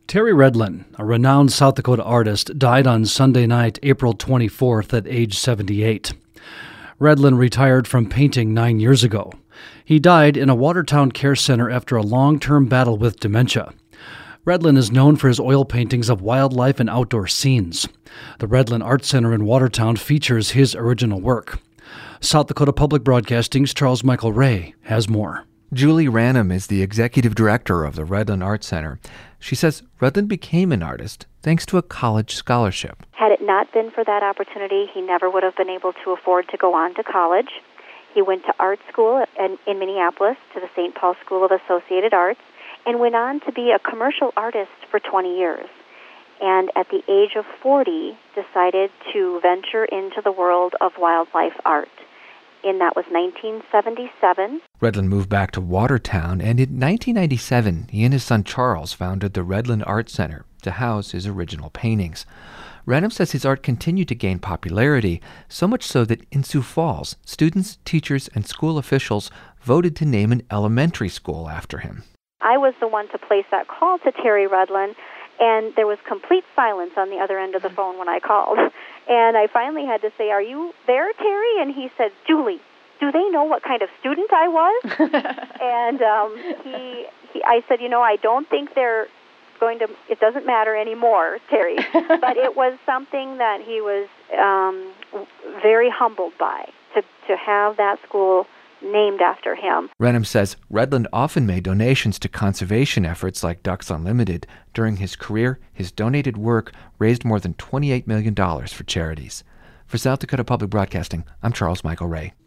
Terry Redlin, a renowned South Dakota artist, died on Sunday night, April 24th at age 78. Redlin retired from painting 9 years ago. He died in a Watertown care center after a long-term battle with dementia. Redlin is known for his oil paintings of wildlife and outdoor scenes. The Redlin Art Center in Watertown features his original work. South Dakota Public Broadcasting's Charles Michael Ray has more. Julie Ranum is the executive director of the Redlin Art Center. She says Redlin became an artist thanks to a college scholarship. Had it not been for that opportunity, he never would have been able to afford to go on to college. He went to art school in Minneapolis to the St. Paul School of Associated Arts and went on to be a commercial artist for 20 years. And at the age of 40, decided to venture into the world of wildlife art. And that was 1977. Redlin moved back to Watertown, and in 1997, he and his son Charles founded the Redlin Art Center to house his original paintings. Ranum says his art continued to gain popularity, so much so that in Sioux Falls, students, teachers, and school officials voted to name an elementary school after him. I was the one to place that call to Terry Redlin, and there was complete silence on the other end of the phone when I called. And I finally had to say, "Are you there, Terry?" And he said, "Julie, do they know what kind of student I was?" And I said, I don't think they're going to, it doesn't matter anymore, Terry. But it was something that he was very humbled by, to have that school named after him. Ranum says Redlin often made donations to conservation efforts like Ducks Unlimited. During his career, his donated work raised more than $28 million for charities. For South Dakota Public Broadcasting, I'm Charles Michael Ray.